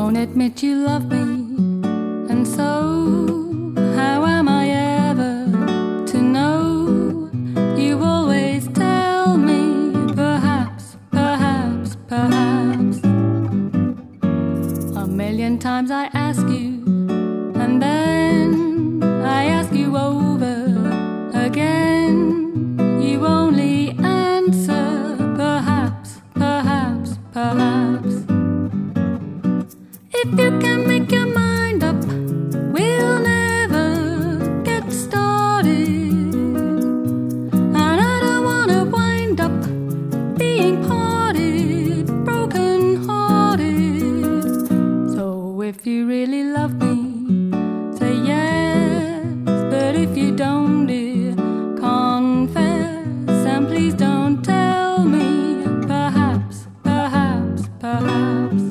won't admit you love me, and so how am I ever to know? You always tell me, perhaps, perhaps, perhaps. A million times I ask you, and then I ask you over again. You only answer, perhaps, perhaps, perhaps. If you can make your mind up, we'll never get started. And I don't wanna wind up being parted, broken hearted. So if you really love me, say yes. But if you don't, dear, confess. And please don't tell me, perhaps, perhaps, perhaps.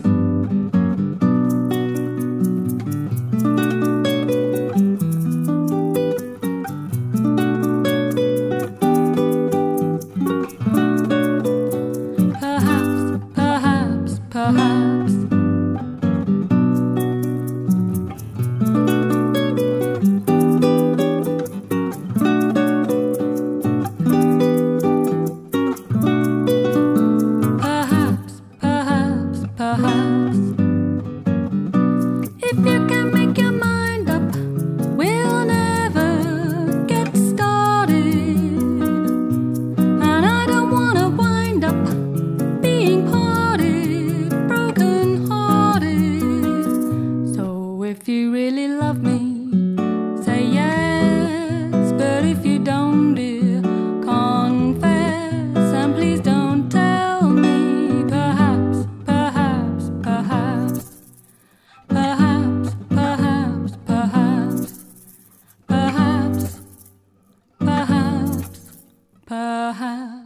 Perhaps, perhaps. Perhaps, perhaps. If you can make your mind up, we'll never get started. And I don't wanna wind up being parted, broken hearted. So if you really love me, say yes. But if you don't, dear, confess. And please don't tell me, perhaps, perhaps, perhaps. Perhaps, perhaps, perhaps. Perhaps, perhaps, perhaps.